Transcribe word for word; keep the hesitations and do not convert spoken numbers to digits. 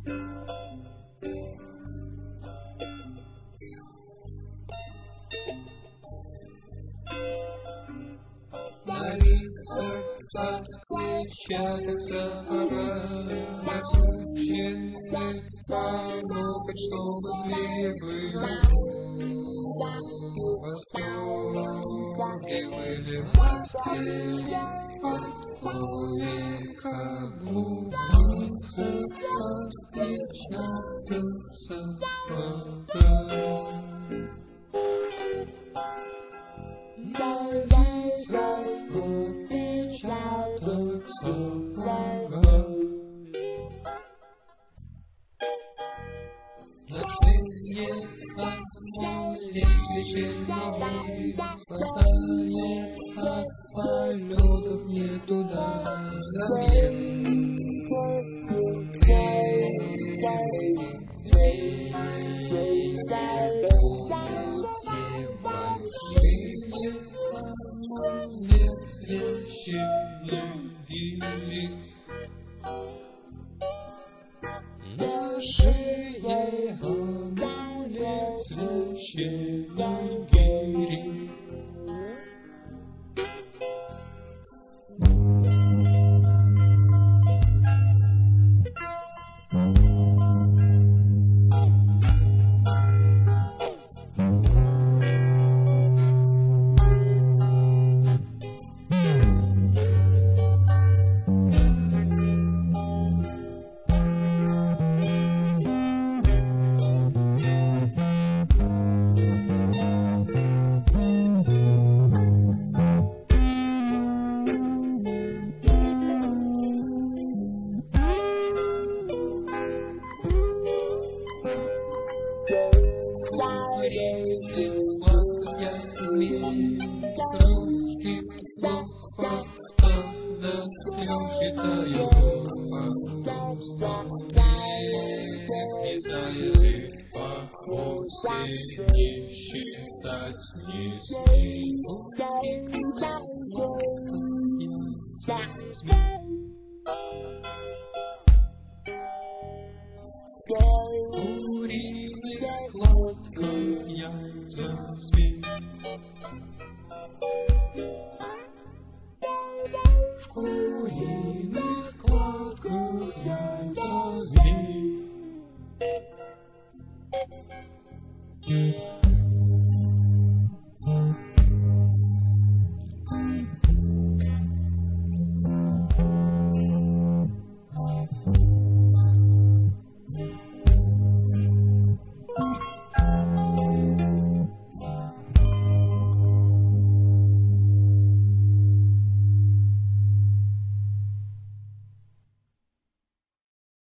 На лицах отпечатается пора, засученных понукать, чтобы слепы в восторге были в постели под ковриком улицы отпечатался пора. На лицах отпечатался пора. Ночные амулеты священные спасает от полетов не туда взамен. Эй, эй, эй, все большие амулет священный. На шее амулет священный гири. Реки плавятся змеи, ручки плохо, до трех считаю, не тает по оси, не считать не смею. Куриных кладках яйца змей. В куриных